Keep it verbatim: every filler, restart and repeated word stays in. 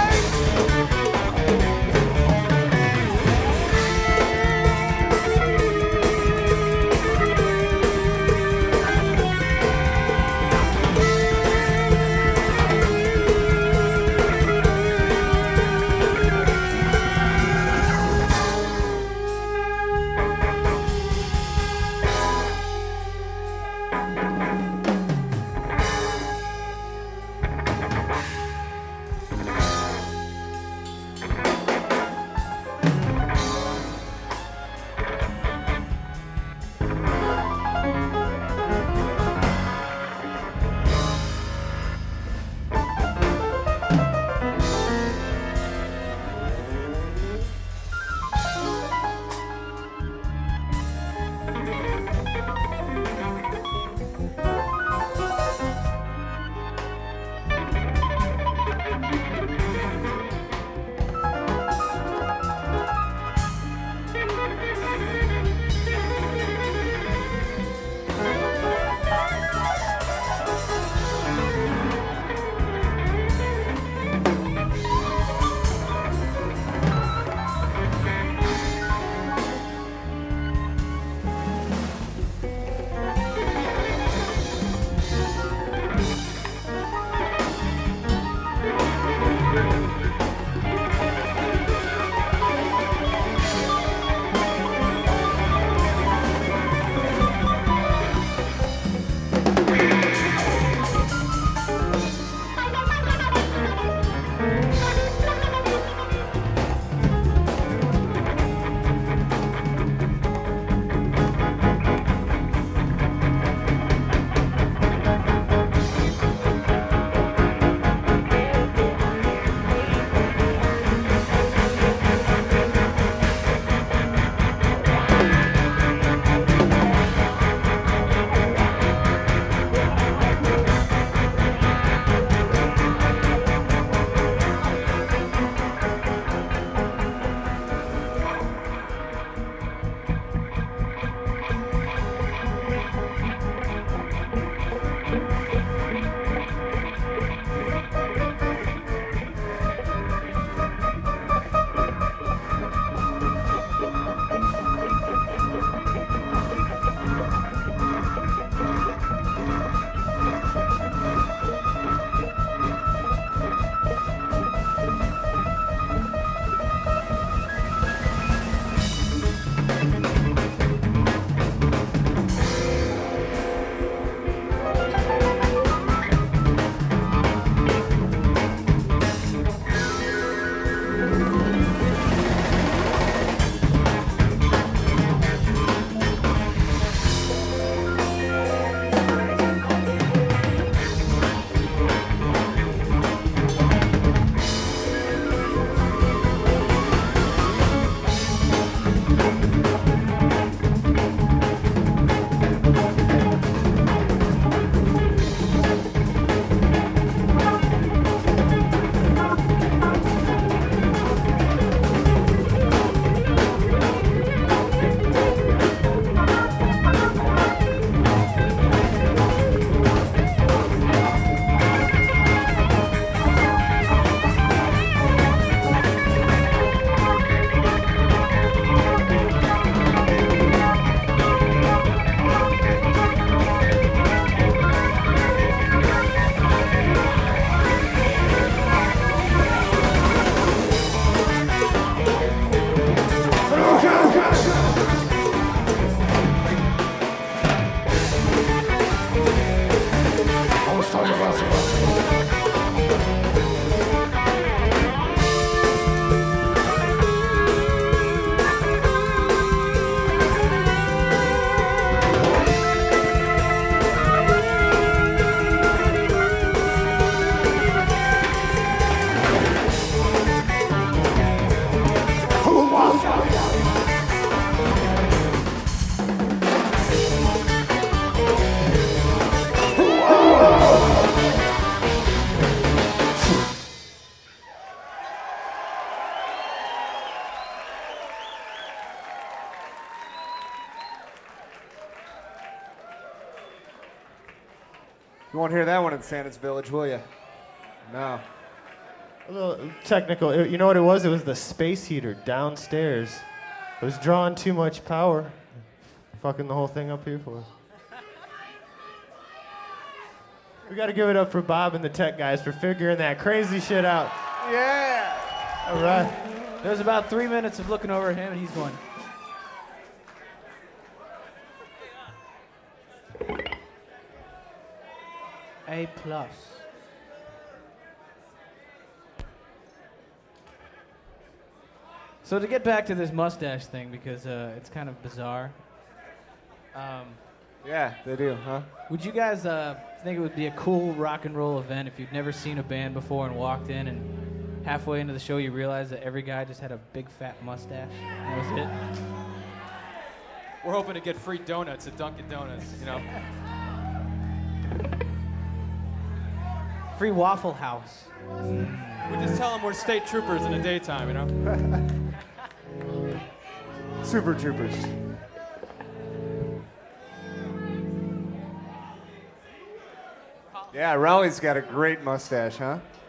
You won't hear that one in Santa's Village, will you? No. A little technical. It- you know what it was? It was the space heater downstairs. It was drawing too much power. Fucking the whole thing up here for us. We gotta give it up for Bob and the tech guys for figuring that crazy shit out. Yeah. All right. There was about three minutes of looking over at him, and he's going. A plus. So to get back to this mustache thing, because uh, it's kind of bizarre. Um, Yeah, they do, huh? would you guys uh, think it would be a cool rock and roll event if you'd never seen a band before and walked in and halfway into the show you realized that every guy just had a big fat mustache? And that was it. We're hoping to get free donuts at Dunkin' Donuts, you know. Free Waffle House. We just tell them we're state troopers in the daytime, you know. Super Troopers. Yeah, Rowley's got a great mustache, huh?